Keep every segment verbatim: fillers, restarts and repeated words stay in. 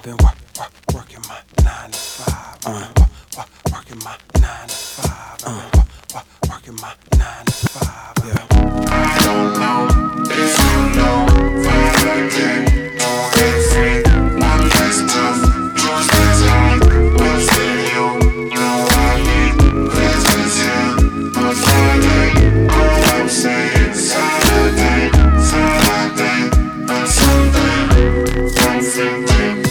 been work, work, working my nine to five. Uh, work, work, working my nine to five. Uh, work, work, working my nine to five. Yeah. I don't know if you know what I did. No, it's free. My next month, just the time. What's in you? No, I need attention. On Friday, all I'm saying Saturday, Saturday, and Sunday, something.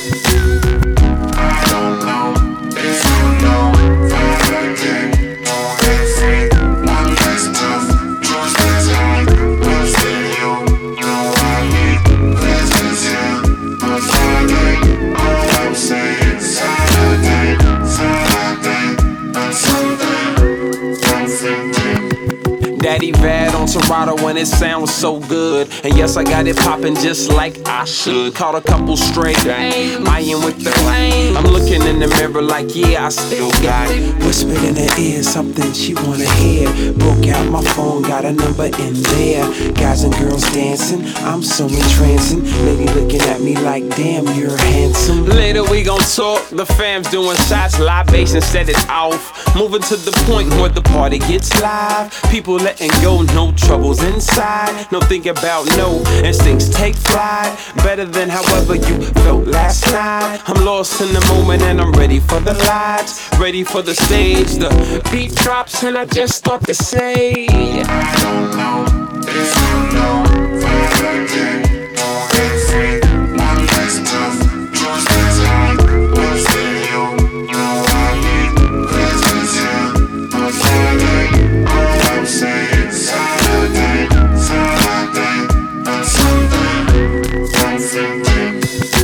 I don't know if you know what I did. No, it's free. My next month, just the time. What's in you? No, I need attention. On Friday, all I'm saying Saturday, Saturday, and Sunday, something. Daddy Vad on Serato and it sounds so good. And yes, I got it poppin' just like I should. Caught a couple straight games, I am with the claim. I'm looking in the mirror like, yeah, I still got it. Whispered in her ear something she wanna hear. Broke out my phone, got a number in there. Guys and girls dancing, I'm so entrancing. Lady looking at me like, damn, you're handsome. Later we gon' talk, the fam's doing shots. Libation set it off. Moving to the point where the party gets live. People letting go, no troubles inside. No think about no, instincts take flight. Better than however you felt last night. I'm lost in the moment and I'm ready for the lights. Ready for the stage, the beat drops and I just start to say, I don't know if you know what I did. No, it's free. My next month, just the time. What's in you? No, I need attention. On Friday, all I'm saying Saturday, Saturday, and Sunday, something.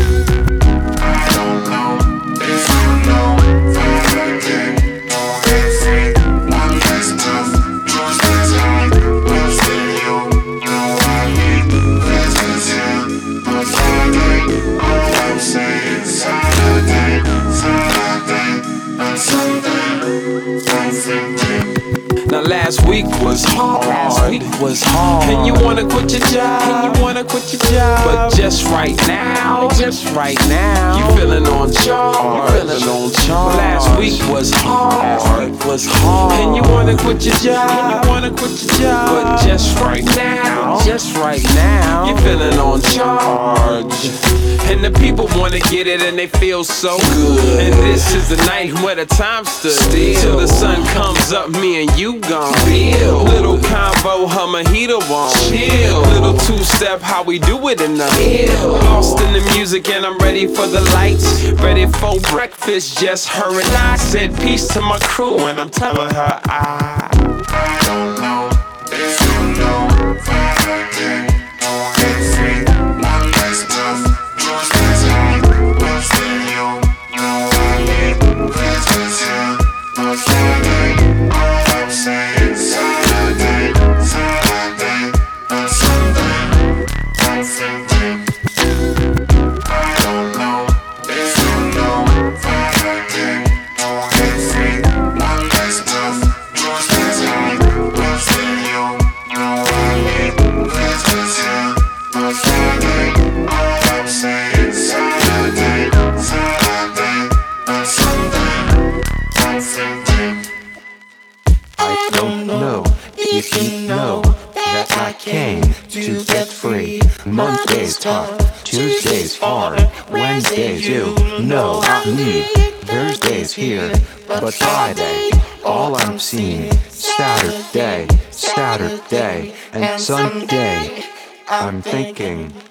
I don't know if you know what I did. No, it's free. My next month, just the time. What's in you? No, I need attention. On Friday, all I'm saying Saturday, Saturday, and Sunday, something. Now last week was hard. Last week was hard. And you wanna quit your job. And you wanna quit your job. But just right now, just right now, you feeling on charge. You feeling on charge. Last week was hard. Was hard. And you wanna quit your job. And you wanna quit your job. But just right now, just right now, you feeling on charge. And the people wanna get it and they feel so good. And this is the night where the time stood still. Till the sun comes up, me and you gon' feel. Little convo, Humahita won't chill. Little two-step, how we do it in the hill. Lost in the music and I'm ready for the lights. Ready for breakfast, just her and I. Said peace to my crew and I'm telling her I I don't know if you know what I did. No, it's free. My next month, just the time. What's in you? No, I need attention. On Friday, all I'm saying Saturday, Saturday, and Sunday, something. I don't know if you know what I did. No, it's free. My next month, just the time. What's in you? No, I need attention. On Friday, all I'm saying Saturday, Saturday, and Sunday, something. I don't know if you know that I came to get free. Monday's tough, Tuesday's hard, Wednesdays you know I need. Thursday's here, but Friday, all I'm seeing. Saturday, Saturday, and Sunday, I'm thinking.